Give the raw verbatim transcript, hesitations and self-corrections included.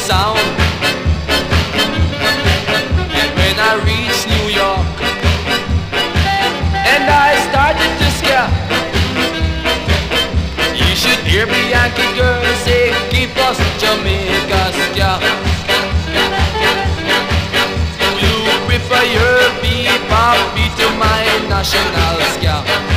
sound. And when I reached New York and I started to scare, you should hear me Yankee girl say, keep us Jamaica ska. You prefer your bebop beat to my national ska.